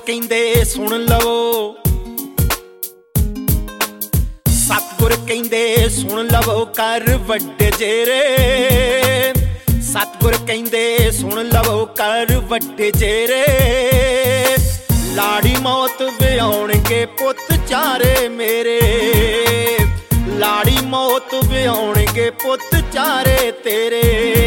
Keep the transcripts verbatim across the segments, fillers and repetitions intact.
ਕਹਿੰਦੇ ਸੁਣ ਲਵੋ, ਸਤਿਗੁਰ ਕਹਿੰਦੇ ਸੁਣ ਲਵੋ ਕਰ ਵੱਡੇ ਜੇਰੇ। ਸਤਿਗੁਰ ਕਹਿੰਦੇ ਸੁਣ ਲਵੋ ਕਰ ਵੱਡੇ ਜੇਰੇ। ਲਾੜੀ ਮੌਤ ਵਿਆਉਣਗੇ ਪੁੱਤ ਚਾਰੇ ਮੇਰੇ, ਲਾੜੀ ਮੌਤ ਵਿਆਉਣਗੇ ਪੁੱਤ ਚਾਰੇ ਤੇਰੇ।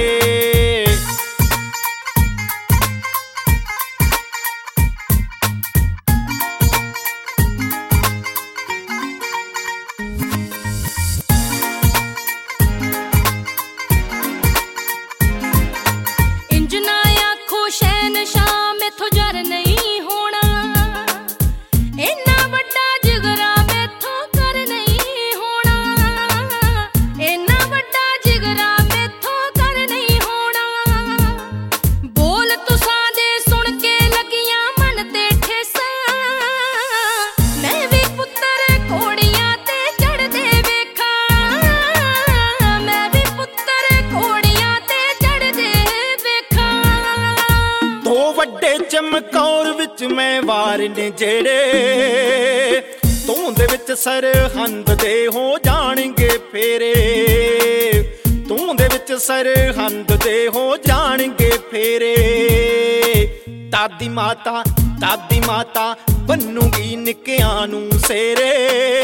ਚਮਕੌਰ ਵਿੱਚ ਮੈਂ ਵਾਰ ਨੇ ਜਿਹੜੇ, ਤੂੰ ਦੇ ਵਿੱਚ ਸਰਹੰਦ ਦੇ ਹੋ ਜਾਣਗੇ ਫੇਰੇ। ਤੂੰ ਦੇ ਵਿੱਚ ਸਰਹੰਦ ਦੇ ਹੋ ਜਾਣਗੇ ਫੇਰੇ। ਦਾਦੀ ਮਾਤਾ ਦਾਦੀ ਮਾਤਾ ਬੰਨੂਗੀ ਨਿੱਕਿਆਂ ਨੂੰ ਸੇਰੇ।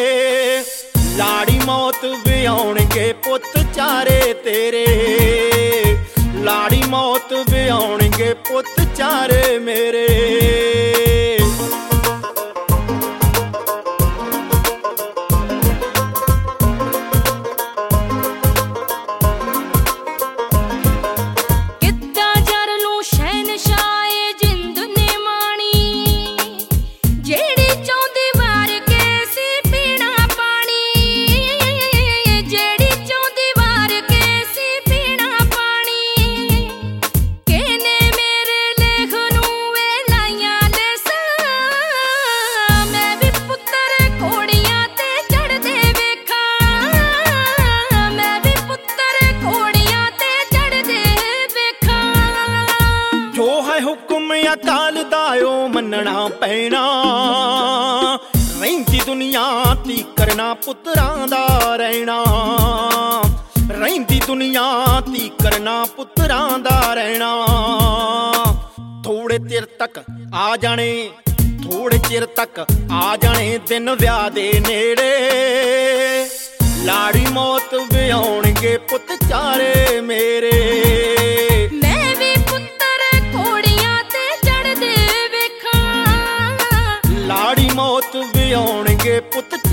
ਲਾੜੀ ਮੌਤ ਵਿਆਉਣਗੇ ਪੁੱਤ ਚਾਰੇ ਤੇਰੇ, ਲਾੜੀ ਮੌਤ ਵਿਆਉਣਗੇ ਪੁੱਤ ਚਾਰੇ ਮੇਰੇ। ਹੁਕਮ ਅਕਾਲ ਦਾ ਓ ਮੰਨਣਾ ਪੈਣਾ। ਰਹਿੰਦੀ ਦੁਨੀਆ ਤੀ ਕਰਨਾ ਪੁੱਤਰਾਂ ਦਾ ਰਹਿਣਾ। ਰਹਿੰਦੀ ਦੁਨੀਆ ਤੀ ਕਰਨਾ ਪੁੱਤਰਾਂ ਦਾ ਰਹਿਣਾ। ਥੋੜੇ ਚਿਰ ਤੱਕ ਆ ਜਾਣੇ, ਥੋੜੇ ਚਿਰ ਤੱਕ ਆ ਜਾਣੇ ਦਿਨ ਵਿਆਹ ਦੇ ਨੇੜੇ। ਲਾੜੀ ਮੌਤ ਵਿਆਉਣਗੇ ਪੁੱਤ ਚਾਰੇ ਮੇਰੇ। ਲਾੜੀ ਮੌਤ ਵਿਆਉਣਗੇ ਪੁੱਤ